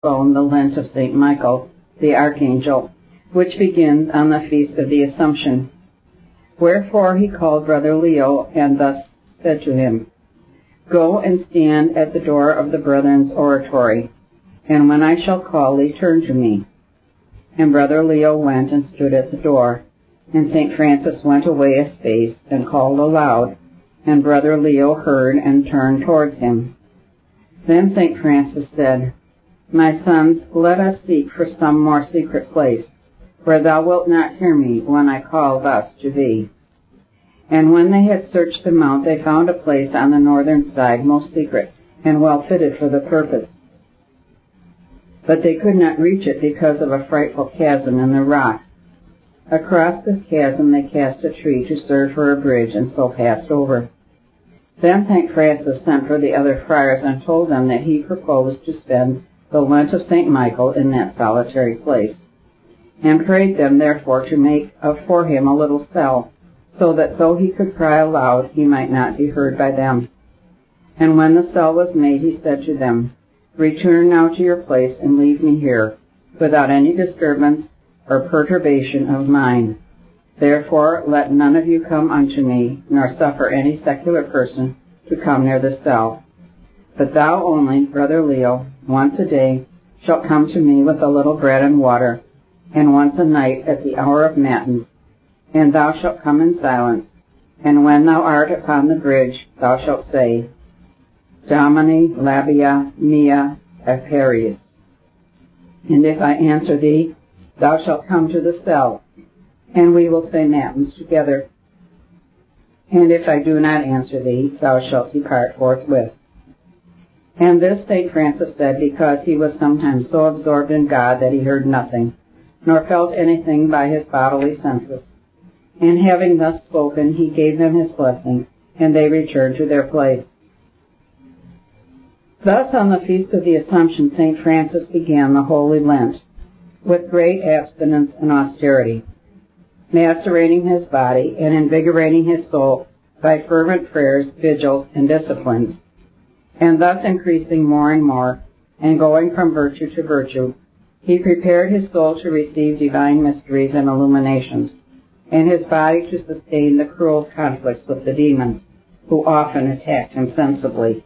the Lent of St. Michael, the Archangel, which begins on the Feast of the Assumption. Wherefore he called Brother Leo, and thus said to him, Go and stand at the door of the Brethren's oratory, and when I shall call thee, turn to me. And Brother Leo went and stood at the door, and St. Francis went away a space, and called aloud, and Brother Leo heard, and turned towards him. Then St. Francis said, My sons, let us seek for some more secret place, where thou wilt not hear me when I call thus to thee. And when they had searched the mount, they found a place on the northern side, most secret, and well fitted for the purpose. But they could not reach it because of a frightful chasm in the rock. Across this chasm they cast a tree to serve for a bridge, and so passed over. Then St. Francis sent for the other friars and told them that he proposed to spend the Lent of St. Michael in that solitary place, and prayed them therefore to make for him a little cell, so that though he could cry aloud, he might not be heard by them. And when the cell was made, he said to them, Return now to your place, and leave me here, without any disturbance or perturbation of mind. Therefore let none of you come unto me, nor suffer any secular person to come near the cell. But thou only, Brother Leo, once a day, shalt come to me with a little bread and water, and once a night at the hour of matins, and thou shalt come in silence, and when thou art upon the bridge, thou shalt say, Domine labia mea aperis. And if I answer thee, thou shalt come to the cell, and we will say matins together. And if I do not answer thee, thou shalt depart forthwith. And this St. Francis said because he was sometimes so absorbed in God that he heard nothing, nor felt anything by his bodily senses. And having thus spoken, he gave them his blessing, and they returned to their place. Thus on the Feast of the Assumption, St. Francis began the Holy Lent, with great abstinence and austerity, macerating his body and invigorating his soul by fervent prayers, vigils, and disciplines, and thus increasing more and more, and going from virtue to virtue, he prepared his soul to receive divine mysteries and illuminations, and his body to sustain the cruel conflicts with the demons, who often attacked him sensibly.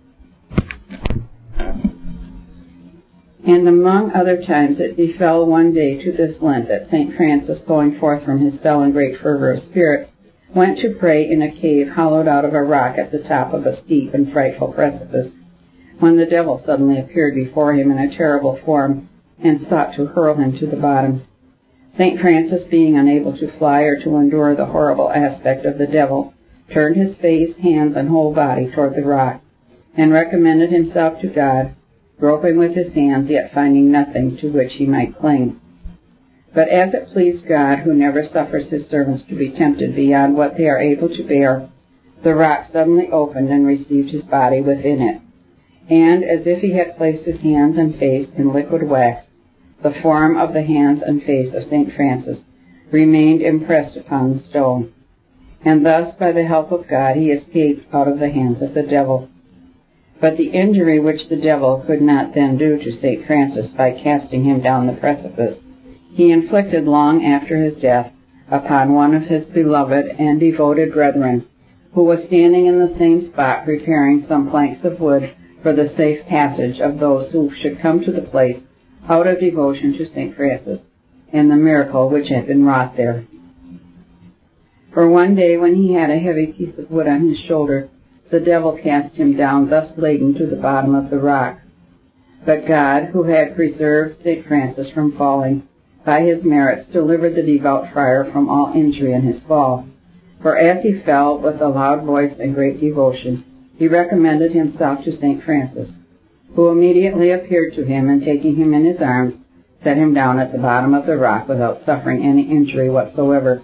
And among other times it befell one day to this Lent that St. Francis, going forth from his cell in great fervor of spirit, went to pray in a cave hollowed out of a rock at the top of a steep and frightful precipice, when the devil suddenly appeared before him in a terrible form, and sought to hurl him to the bottom. St. Francis, being unable to fly or to endure the horrible aspect of the devil, turned his face, hands, and whole body toward the rock, and recommended himself to God, groping with his hands, yet finding nothing to which he might cling. But as it pleased God, who never suffers his servants to be tempted beyond what they are able to bear, the rock suddenly opened and received his body within it. And, as if he had placed his hands and face in liquid wax, the form of the hands and face of St. Francis remained impressed upon the stone. And thus, by the help of God, he escaped out of the hands of the devil. But the injury which the devil could not then do to St. Francis by casting him down the precipice, he inflicted long after his death upon one of his beloved and devoted brethren, who was standing in the same spot preparing some planks of wood for the safe passage of those who should come to the place out of devotion to St. Francis, and the miracle which had been wrought there. For one day, when he had a heavy piece of wood on his shoulder, the devil cast him down thus laden to the bottom of the rock. But God, who had preserved St. Francis from falling, by his merits delivered the devout friar from all injury in his fall. For as he fell with a loud voice and great devotion, he recommended himself to St. Francis, who immediately appeared to him, and taking him in his arms, set him down at the bottom of the rock without suffering any injury whatsoever.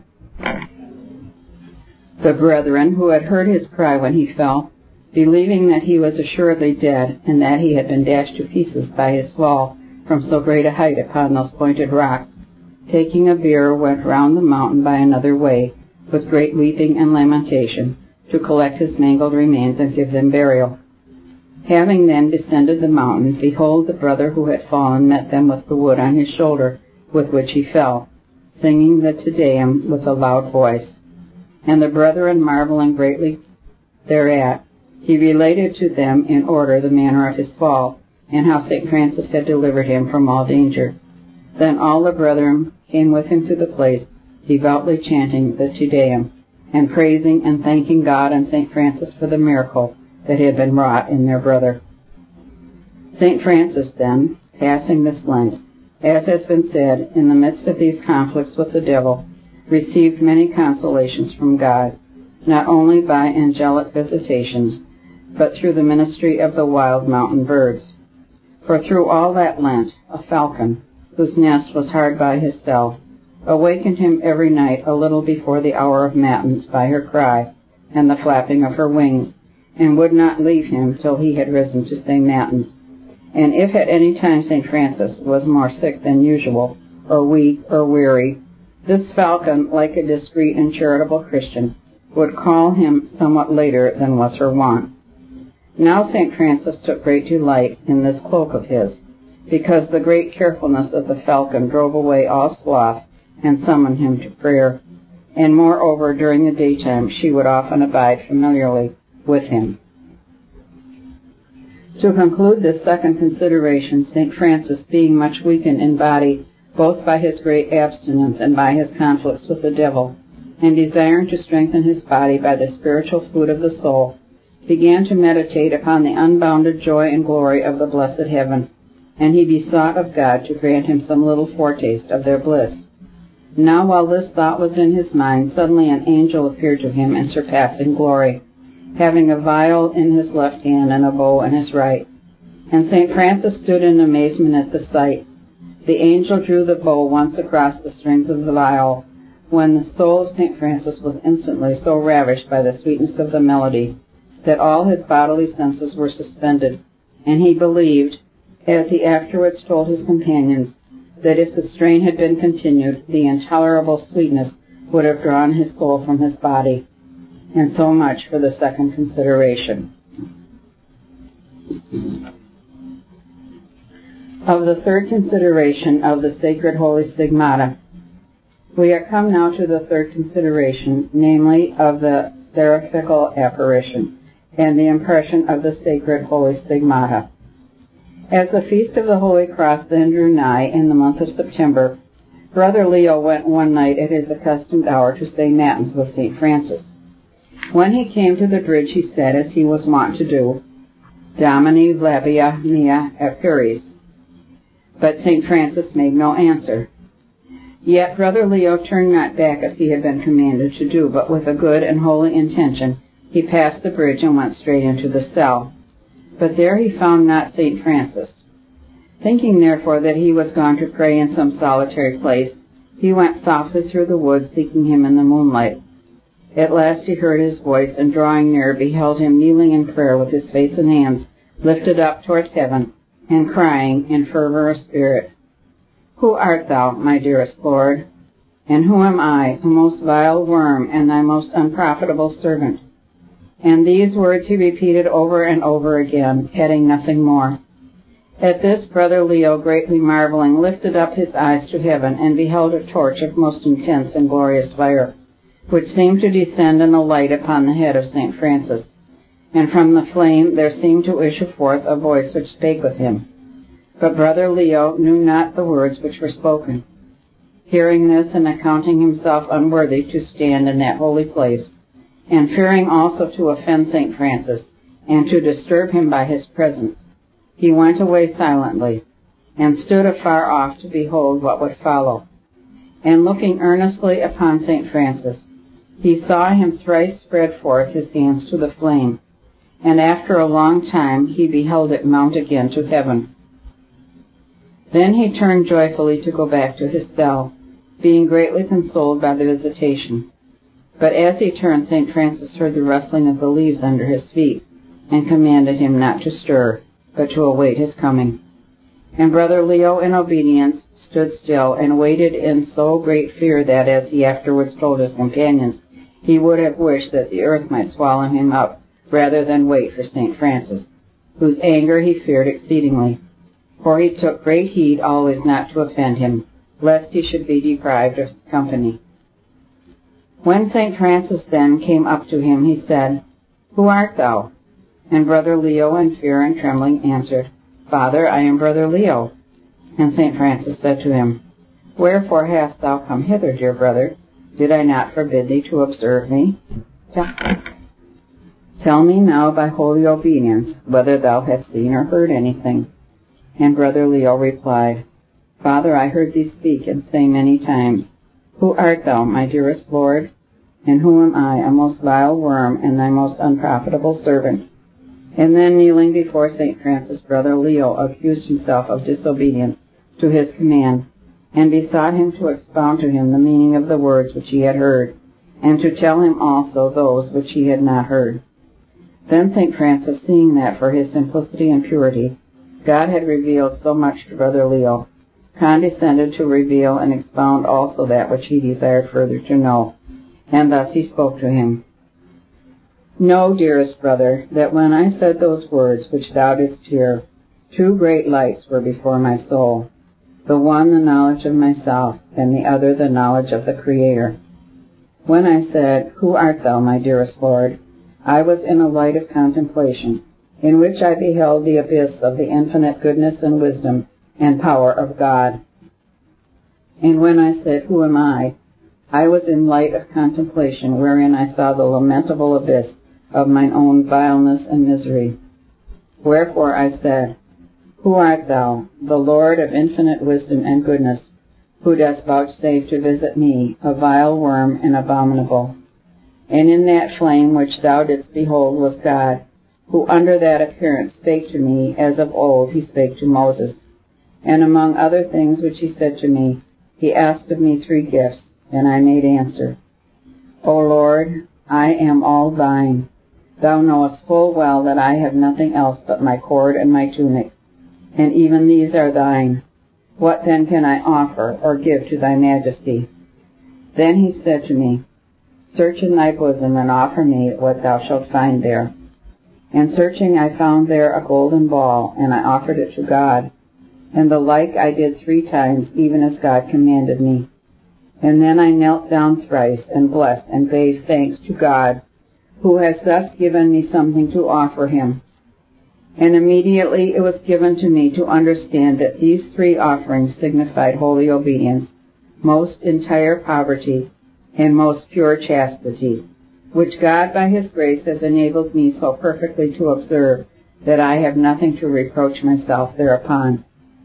The brethren, who had heard his cry when he fell, believing that he was assuredly dead, and that he had been dashed to pieces by his fall from so great a height upon those pointed rocks, taking a bier, went round the mountain by another way, with great weeping and lamentation, to collect his mangled remains and give them burial. Having then descended the mountain, behold, the brother who had fallen met them with the wood on his shoulder, with which he fell, singing the Te Deum with a loud voice. And the brethren marveling greatly thereat, he related to them in order the manner of his fall, and how St. Francis had delivered him from all danger. Then all the brethren came with him to the place, devoutly chanting the Te Deum, and praising and thanking God and St. Francis for the miracle that had been wrought in their brother. St. Francis, then, passing this Lent, as has been said, in the midst of these conflicts with the devil, received many consolations from God, not only by angelic visitations, but through the ministry of the wild mountain birds. For through all that Lent, a falcon, whose nest was hard by his cell, awakened him every night a little before the hour of matins by her cry and the flapping of her wings, and would not leave him till he had risen to say matins. And if at any time St. Francis was more sick than usual, or weak, or weary, this falcon, like a discreet and charitable Christian, would call him somewhat later than was her wont. Now St. Francis took great delight in this cloak of his, because the great carefulness of the falcon drove away all sloth and summoned him to prayer. And moreover, during the daytime, she would often abide familiarly with him. To conclude this second consideration, St. Francis, being much weakened in body, both by his great abstinence and by his conflicts with the devil, and desiring to strengthen his body by the spiritual food of the soul, began to meditate upon the unbounded joy and glory of the blessed heaven, and he besought of God to grant him some little foretaste of their bliss. Now while this thought was in his mind, suddenly an angel appeared to him in surpassing glory, having a viol in his left hand and a bow in his right. And St. Francis stood in amazement at the sight. The angel drew the bow once across the strings of the viol, when the soul of St. Francis was instantly so ravished by the sweetness of the melody that all his bodily senses were suspended, and he believed, as he afterwards told his companions, that if the strain had been continued, the intolerable sweetness would have drawn his soul from his body. And so much for the second consideration. Of the third consideration of the sacred holy stigmata, we are come now to the third consideration, namely of the seraphical apparition and the impression of the sacred holy stigmata. As the feast of the Holy Cross then drew nigh in the month of September, Brother Leo went one night at his accustomed hour to say matins with St. Francis. When he came to the bridge, he said, as he was wont to do, Domini labia mea aperis. But St. Francis made no answer. Yet Brother Leo turned not back as he had been commanded to do, but with a good and holy intention he passed the bridge and went straight into the cell. But there he found not St. Francis. Thinking therefore that he was gone to pray in some solitary place, he went softly through the woods, seeking him in the moonlight. At last he heard his voice, and drawing near, beheld him kneeling in prayer with his face and hands lifted up towards heaven, and crying in fervor of spirit, Who art thou, my dearest Lord? And who am I, the most vile worm and thy most unprofitable servant? And these words he repeated over and over again, adding nothing more. At this, Brother Leo, greatly marveling, lifted up his eyes to heaven, and beheld a torch of most intense and glorious fire, which seemed to descend in a light upon the head of St. Francis. And from the flame there seemed to issue forth a voice which spake with him. But Brother Leo knew not the words which were spoken. Hearing this, and accounting himself unworthy to stand in that holy place, and fearing also to offend St. Francis, and to disturb him by his presence, he went away silently, and stood afar off to behold what would follow. And looking earnestly upon St. Francis, he saw him thrice spread forth his hands to the flame, and after a long time he beheld it mount again to heaven. Then he turned joyfully to go back to his cell, being greatly consoled by the visitation. But as he turned, St. Francis heard the rustling of the leaves under his feet, and commanded him not to stir, but to await his coming. And Brother Leo, in obedience, stood still, and waited in so great fear that, as he afterwards told his companions, he would have wished that the earth might swallow him up, rather than wait for St. Francis. whose anger he feared exceedingly. For he took great heed always not to offend him, lest he should be deprived of his company. When St. Francis then came up to him, he said, Who art thou? And Brother Leo, in fear and trembling, answered, Father, I am Brother Leo. And St. Francis said to him, Wherefore hast thou come hither, dear brother? Did I not forbid thee to observe me? Tell me now by holy obedience whether thou hast seen or heard anything. And Brother Leo replied, Father, I heard thee speak and say many times, Who art thou, my dearest Lord? And who am I, a most vile worm and thy most unprofitable servant? And then kneeling before St. Francis, Brother Leo accused himself of disobedience to his command, and besought him to expound to him the meaning of the words which he had heard, and to tell him also those which he had not heard. Then St. Francis, seeing that for his simplicity and purity God had revealed so much to Brother Leo, condescended to reveal and expound also that which he desired further to know, and thus he spoke to him. Know, dearest brother, that when I said those words which thou didst hear, two great lights were before my soul, the one the knowledge of myself, and the other the knowledge of the Creator. When I said, Who art thou, my dearest Lord? I was in a light of contemplation, in which I beheld the abyss of the infinite goodness and wisdom and power of God. And when I said, Who am I was in light of contemplation, wherein I saw the lamentable abyss of mine own vileness and misery. Wherefore I said, Who art thou, the Lord of infinite wisdom and goodness, who dost vouchsafe to visit me, a vile worm and abominable? And in that flame which thou didst behold was God, who under that appearance spake to me, as of old he spake to Moses. And among other things which he said to me, he asked of me 3 gifts, and I made answer, O Lord, I am all thine. Thou knowest full well that I have nothing else but my cord and my tunic, and even these are thine. What then can I offer or give to thy majesty? Then he said to me, Search in thy bosom and offer me what thou shalt find there. And searching I found there a golden ball, and I offered it to God. And the like I did 3 times, even as God commanded me. And then I knelt down thrice, and blessed and gave thanks to God, who has thus given me something to offer him. And immediately it was given to me to understand that these 3 offerings signified holy obedience, most entire poverty, and most pure chastity, which God by his grace has enabled me so perfectly to observe that I have nothing to reproach myself thereupon.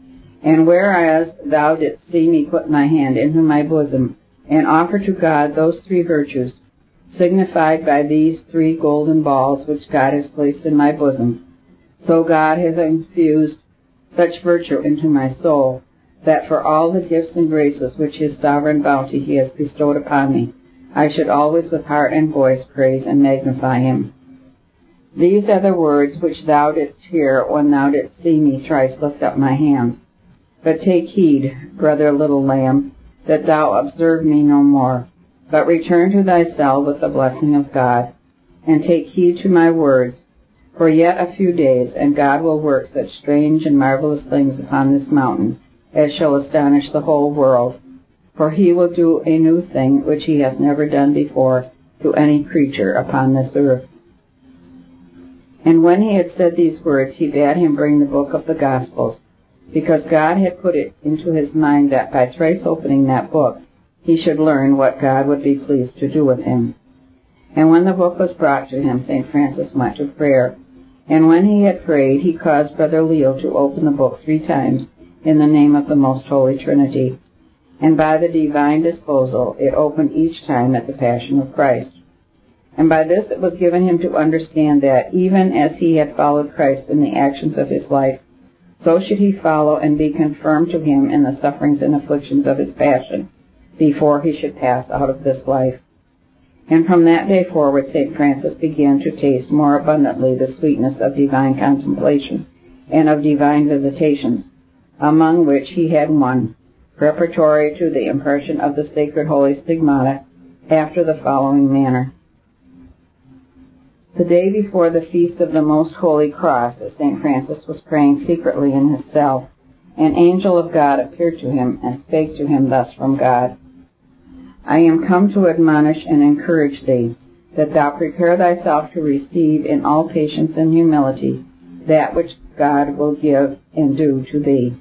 And whereas thou didst see me put my hand into my bosom and offer to God those 3 virtues, signified by these 3 golden balls which God has placed in my bosom, so God has infused such virtue into my soul, that for all the gifts and graces which his sovereign bounty he has bestowed upon me, I should always with heart and voice praise and magnify him. These are the words which thou didst hear when thou didst see me thrice lift up my hands. But take heed, brother little lamb, that thou observe me no more, but return to thy cell with the blessing of God, and take heed to my words, for yet a few days, and God will work such strange and marvelous things upon this mountain, as shall astonish the whole world. For he will do a new thing which he hath never done before to any creature upon this earth. And when he had said these words, he bade him bring the book of the Gospels, because God had put it into his mind that by thrice opening that book he should learn what God would be pleased to do with him. And when the book was brought to him, St. Francis went to prayer. And when he had prayed, he caused Brother Leo to open the book 3 times in the name of the Most Holy Trinity. And by the divine disposal, it opened each time at the Passion of Christ. And by this it was given him to understand that, even as he had followed Christ in the actions of his life, so should he follow and be confirmed to him in the sufferings and afflictions of his passion, before he should pass out of this life. And from that day forward, St. Francis began to taste more abundantly the sweetness of divine contemplation and of divine visitations, among which he had one, preparatory to the impression of the sacred holy stigmata, after the following manner. The day before the feast of the Most Holy Cross, as St. Francis was praying secretly in his cell, an angel of God appeared to him and spake to him thus from God: I am come to admonish and encourage thee, that thou prepare thyself to receive in all patience and humility that which God will give and do to thee.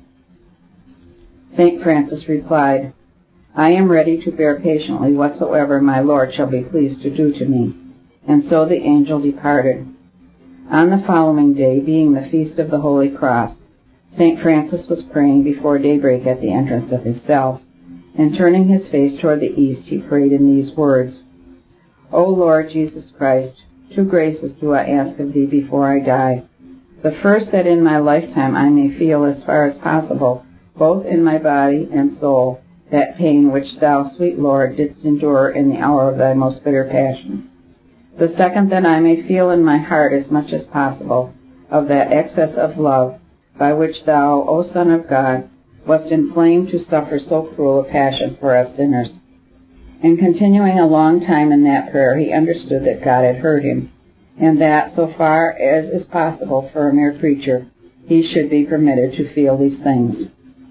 St. Francis replied, I am ready to bear patiently whatsoever my Lord shall be pleased to do to me. And so the angel departed. On the following day, being the feast of the Holy Cross, St. Francis was praying before daybreak at the entrance of his cell, and turning his face toward the east, he prayed in these words: O Lord Jesus Christ, 2 graces do I ask of thee before I die. The first, that in my lifetime I may feel as far as possible, both in my body and soul, that pain which thou, sweet Lord, didst endure in the hour of thy most bitter passion. The second, that I may feel in my heart as much as possible of that excess of love by which thou, O Son of God, wast inflamed to suffer so cruel a passion for us sinners. And continuing a long time in that prayer, he understood that God had heard him, and that, so far as is possible for a mere creature, he should be permitted to feel these things.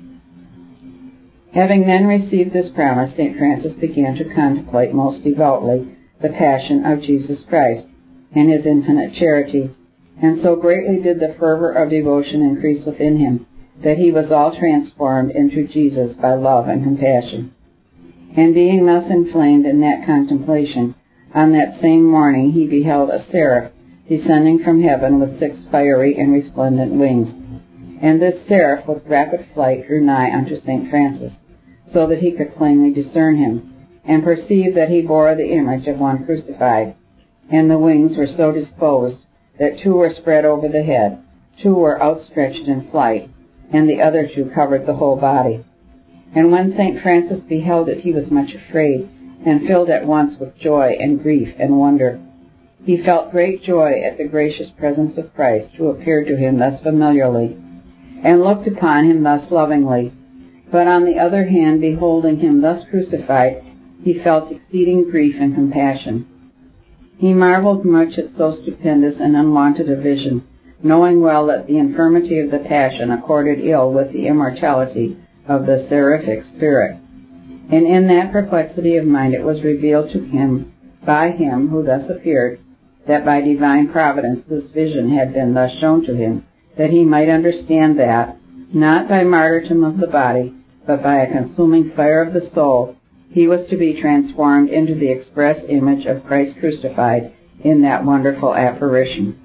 Having then received this promise, St. Francis began to contemplate most devoutly the passion of Jesus Christ and his infinite charity, and so greatly did the fervor of devotion increase within him that he was all transformed into Jesus by love and compassion. And being thus inflamed in that contemplation, on that same morning he beheld a seraph descending from heaven with 6 fiery and resplendent wings. And this seraph with rapid flight drew nigh unto St. Francis, so that he could plainly discern him, and perceive that he bore the image of one crucified. And the wings were so disposed that 2 were spread over the head, 2 were outstretched in flight, and the other 2 covered the whole body. And when St. Francis beheld it, he was much afraid, and filled at once with joy and grief and wonder. He felt great joy at the gracious presence of Christ, who appeared to him thus familiarly, and looked upon him thus lovingly. But on the other hand, beholding him thus crucified, he felt exceeding grief and compassion. He marveled much at so stupendous and unwonted a vision, knowing well that the infirmity of the passion accorded ill with the immortality of the seraphic spirit. And in that perplexity of mind it was revealed to him, by him who thus appeared, that by divine providence this vision had been thus shown to him, that he might understand that, not by martyrdom of the body, but by a consuming fire of the soul, he was to be transformed into the express image of Christ crucified in that wonderful apparition.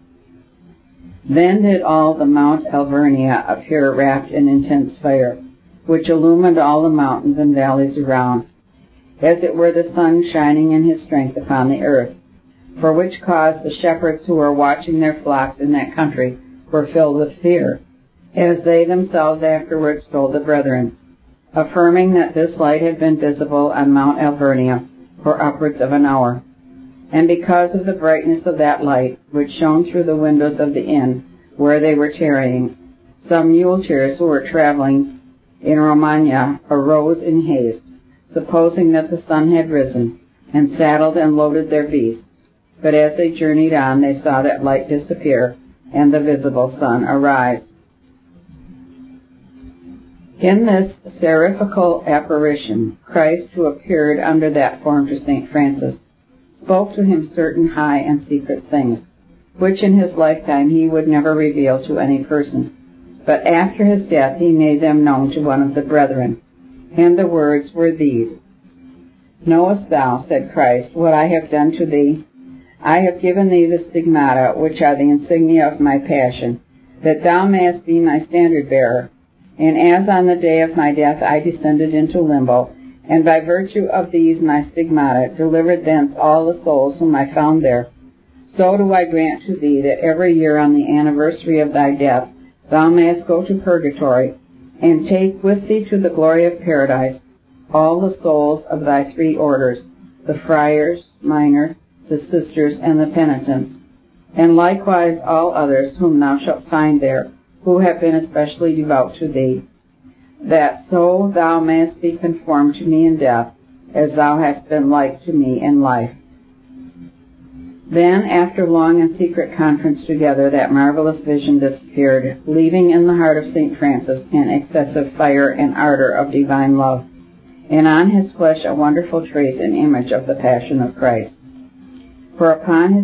Then did all the Mount Alvernia appear wrapped in intense fire, which illumined all the mountains and valleys around, as it were the sun shining in his strength upon the earth, for which cause the shepherds who were watching their flocks in that country were filled with fear, as they themselves afterwards told the brethren, affirming that this light had been visible on Mount Alvernia for upwards of an hour. And because of the brightness of that light, which shone through the windows of the inn where they were tarrying, some muleteers who were traveling in Romagna arose in haste, supposing that the sun had risen, and saddled and loaded their beasts. But as they journeyed on, they saw that light disappear, and the visible sun arise. In this seraphical apparition, Christ, who appeared under that form to St. Francis, spoke to him certain high and secret things, which in his lifetime he would never reveal to any person. But after his death he made them known to one of the brethren. And the words were these: Knowest thou, said Christ, what I have done to thee? I have given thee the stigmata, which are the insignia of my passion, that thou mayest be my standard-bearer. And as on the day of my death I descended into limbo, and by virtue of these my stigmata delivered thence all the souls whom I found there, so do I grant to thee that every year on the anniversary of thy death thou mayest go to purgatory, and take with thee to the glory of paradise all the souls of thy 3 orders, the friars, minors, the sisters, and the penitents, and likewise all others whom thou shalt find there, who have been especially devout to thee, that so thou mayest be conformed to me in death, as thou hast been like to me in life. Then, after long and secret conference together, that marvelous vision disappeared, leaving in the heart of St. Francis an excessive fire and ardor of divine love, and on his flesh a wonderful trace and image of the Passion of Christ. For upon his